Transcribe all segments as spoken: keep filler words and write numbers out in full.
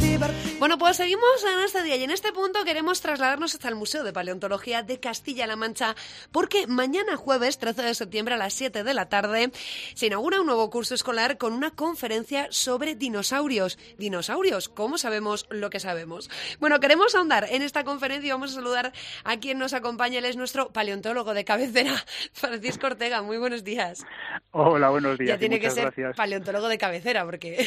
Bueno, pues seguimos en este día y en este punto queremos trasladarnos hasta el Museo de Paleontología de Castilla-La Mancha porque mañana jueves trece de septiembre a las siete de la tarde se inaugura un nuevo curso escolar con una conferencia sobre dinosaurios. ¿Dinosaurios? ¿Cómo sabemos lo que sabemos? Bueno, queremos ahondar en esta conferencia y vamos a saludar a quien nos acompaña. Él es nuestro paleontólogo de cabecera, Francisco Ortega. Muy buenos días. Hola, buenos días. Ya tiene que ser gracias. Paleontólogo de cabecera porque...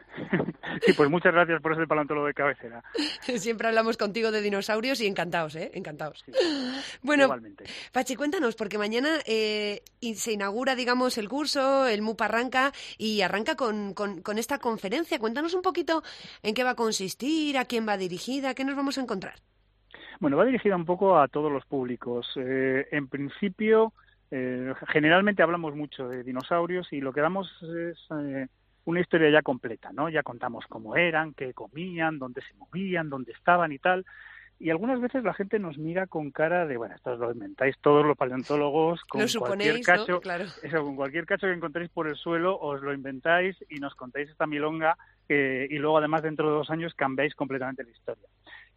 Sí, pues muchas gracias por ese paleontólogo de cabecera. Siempre hablamos contigo de dinosaurios y encantados, ¿eh? Encantados. Sí, bueno, igualmente. Pachi, cuéntanos, porque mañana eh, se inaugura, digamos, el curso, el M U P arranca y arranca con, con, con esta conferencia. Cuéntanos un poquito en qué va a consistir, a quién va dirigida, qué nos vamos a encontrar. Bueno, va dirigida un poco a todos los públicos. Eh, en principio, eh, generalmente hablamos mucho de dinosaurios y lo que damos es... Eh, una historia ya completa, ¿no? Ya contamos cómo eran, qué comían, dónde se movían, dónde estaban y tal. Y algunas veces la gente nos mira con cara de, bueno, esto os lo inventáis todos los paleontólogos, con lo suponéis, cualquier cacho, ¿no? Claro. Eso, con cualquier cacho que encontréis por el suelo, os lo inventáis y nos contáis esta milonga eh, y luego además dentro de dos años cambiáis completamente la historia.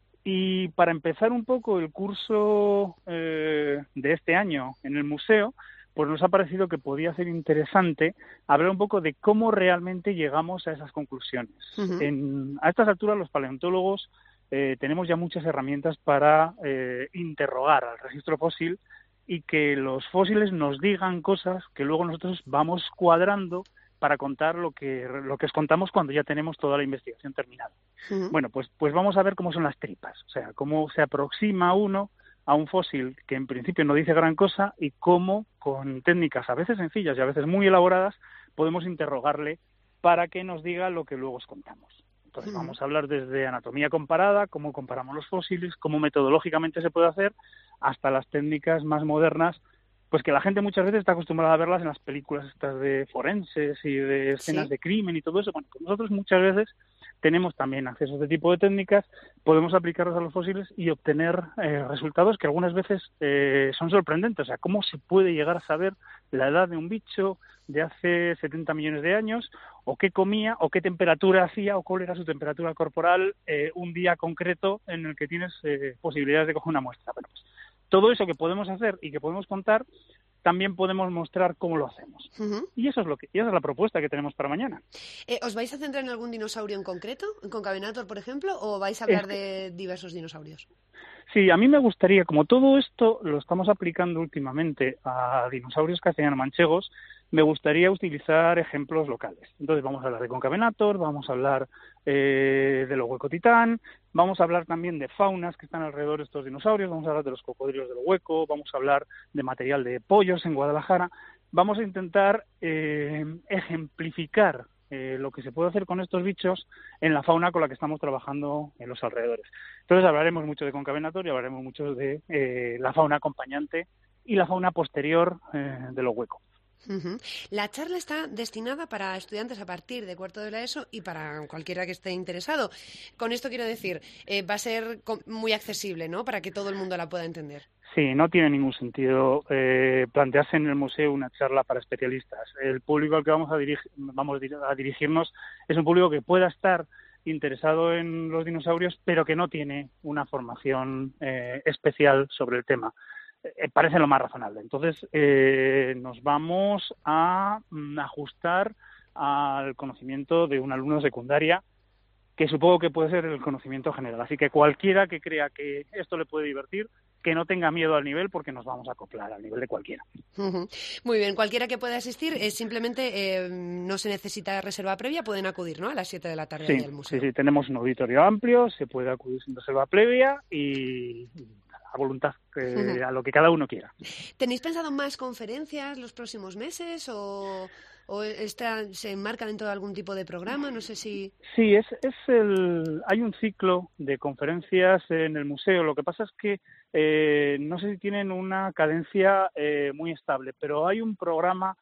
Y para empezar un poco el curso eh, de este año en el museo, pues nos ha parecido que podía ser interesante hablar un poco de cómo realmente llegamos a esas conclusiones. Uh-huh. En, a estas alturas los paleontólogos eh, tenemos ya muchas herramientas para eh, interrogar al registro fósil y que los fósiles nos digan cosas que luego nosotros vamos cuadrando para contar lo que lo que os contamos cuando ya tenemos toda la investigación terminada. Uh-huh. Bueno, pues pues vamos a ver cómo son las tripas, o sea, cómo se aproxima uno a un fósil que en principio no dice gran cosa y cómo, con técnicas a veces sencillas y a veces muy elaboradas, podemos interrogarle para que nos diga lo que luego os contamos. Entonces, vamos a hablar desde anatomía comparada, cómo comparamos los fósiles, cómo metodológicamente se puede hacer, hasta las técnicas más modernas, pues que la gente muchas veces está acostumbrada a verlas en las películas estas de forenses y de escenas ¿Sí? de crimen y todo eso. Bueno, pues nosotros muchas veces tenemos también acceso a este tipo de técnicas, podemos aplicarlos a los fósiles y obtener eh, resultados que algunas veces eh, son sorprendentes. O sea, cómo se puede llegar a saber la edad de un bicho de hace setenta millones de años, o qué comía, o qué temperatura hacía, o cuál era su temperatura corporal eh, un día concreto en el que tienes eh, posibilidades de coger una muestra. Bueno, pues todo eso que podemos hacer y que podemos contar, también podemos mostrar cómo lo hacemos. Uh-huh. Y eso es lo que, y esa es la propuesta que tenemos para mañana. Eh, ¿Os vais a centrar en algún dinosaurio en concreto, en Concavenator, por ejemplo, o vais a hablar es que... de diversos dinosaurios? Sí, a mí me gustaría, como todo esto lo estamos aplicando últimamente a dinosaurios castellano-manchegos, me gustaría utilizar ejemplos locales. Entonces vamos a hablar de Concavenator, vamos a hablar eh, de Lohueco-Titán, vamos a hablar también de faunas que están alrededor de estos dinosaurios, vamos a hablar de los cocodrilos del Hueco, vamos a hablar de material de pollos en Guadalajara. Vamos a intentar eh, ejemplificar eh, lo que se puede hacer con estos bichos en la fauna con la que estamos trabajando en los alrededores. Entonces hablaremos mucho de Concavenator y hablaremos mucho de eh, la fauna acompañante y la fauna posterior eh, de los Hueco. Uh-huh. La charla está destinada para estudiantes a partir de cuarto de la ESO y para cualquiera que esté interesado. Con esto quiero decir, eh, va a ser muy accesible, ¿no? Para que todo el mundo la pueda entender. Sí, no tiene ningún sentido eh, plantearse en el museo una charla para especialistas. El público al que vamos a, dirigir, vamos a dirigirnos es un público que pueda estar interesado en los dinosaurios, pero que no tiene una formación eh, especial sobre el tema. Eh, parece lo más razonable. Entonces, eh, nos vamos a mm, ajustar al conocimiento de un alumno de secundaria, que supongo que puede ser el conocimiento general. Así que cualquiera que crea que esto le puede divertir, que no tenga miedo al nivel, porque nos vamos a acoplar al nivel de cualquiera. Uh-huh. Muy bien, cualquiera que pueda asistir, eh, simplemente eh, no se necesita reserva previa, pueden acudir, ¿no?, a las siete de la tarde sí, al museo. Sí, sí, tenemos un auditorio amplio, se puede acudir sin reserva previa y a voluntad, eh, uh-huh. a lo que cada uno quiera. ¿Tenéis pensado más conferencias los próximos meses o, o esta se enmarca dentro de algún tipo de programa? No sé si... Sí, es, es el, hay un ciclo de conferencias en el museo. Lo que pasa es que eh, no sé si tienen una cadencia eh, muy estable, pero hay un programa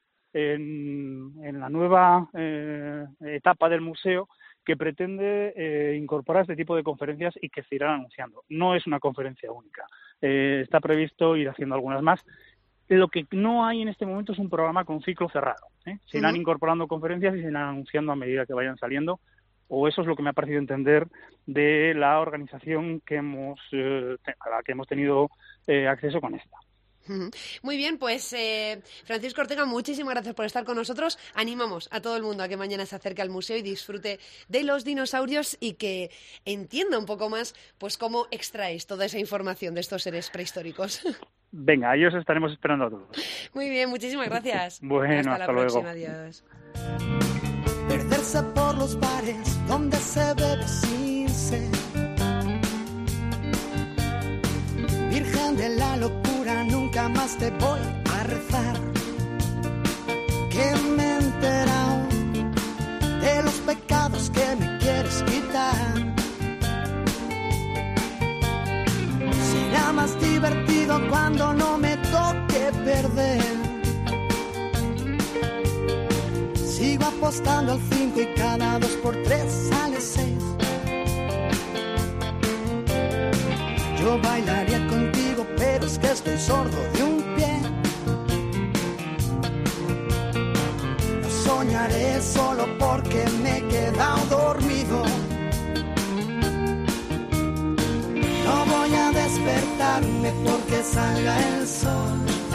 en, en la nueva eh, etapa del museo que pretende eh, incorporar este tipo de conferencias y que se irán anunciando. No es una conferencia única. Eh, está previsto ir haciendo algunas más. Lo que no hay en este momento es un programa con ciclo cerrado, ¿eh? Se irán uh-huh. incorporando conferencias y se irán anunciando a medida que vayan saliendo. o eso es lo que me ha parecido entender de la organización que hemos eh, a la que hemos tenido eh, acceso con esta. Muy bien, pues eh, Francisco Ortega, muchísimas gracias por estar con nosotros. Animamos a todo el mundo a que mañana se acerque al museo y disfrute de los dinosaurios y que entienda un poco más pues cómo extraéis toda esa información de estos seres prehistóricos. Venga, ahí os estaremos esperando a todos. Muy bien, muchísimas gracias. Bueno, hasta, hasta la luego. próxima, adiós. Perderse por los bares donde se bebe sin sed. Virgen de la locura, nunca más te voy a rezar. Que me he enterado de los pecados que me quieres quitar. Será más divertido cuando no me toque perder. Sigo apostando al cinco y cada dos por tres sale seis. Yo bailaría contigo, pero es que estoy sordo de un pie. No soñaré solo porque me he quedado dormido. No voy a despertarme porque salga el sol.